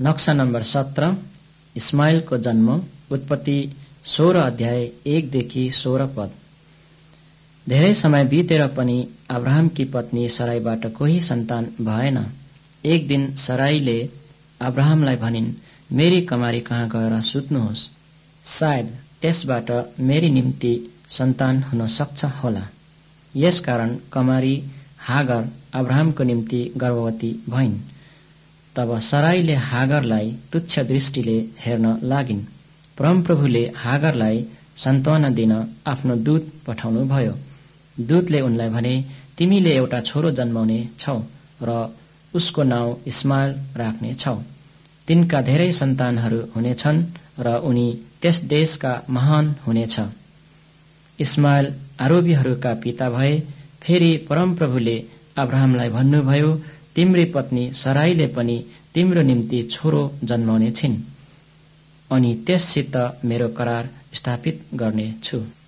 नक्सा नम्बर 17 इस्माइलको जन्म। उत्पत्ति 16 अध्याय 1 देखि 16 पद। धेरै समय बितेर पनि अब्राहमकी पत्नी सराईबाट कोही सन्तान भएन। एक दिन सराईले अब्राहमलाई भनिन्, मेरी कमारी कहाँ गएर सुत्नुहोस्, सायद त्यसबाट मेरी निम्ति सन्तान हुन सक्छ होला। यसकारण कमारी हागर अब्राहमको निम्ति गर्भवती भइन्। तब सराईले हागरलाई तुच्छ दृष्टिले हेर्न लागिन्। परमप्रभुले हागरलाई सान्त्वना दिन आफ्नो दूत पठाउनु भयो। दूतले उनलाई भने, तिमीले एउटा छोरो जन्माउने छौ र उसको नाउँ इस्माइल राख्ने छौ। तिनका धेरै सन्तानहरू हुनेछन् र उनी त्यस देशका महान हुनेछ। इस्माइल अरबीहरूका पिता भए। फेरि परमप्रभुले अब्राहमलाई भन्नुभयो, तिम्री पत्नी सराईले पनि तिम्रो निम्ति छोरो जन्माउने छिन् अनि त्यससित मेरो करार स्थापित गर्ने छु।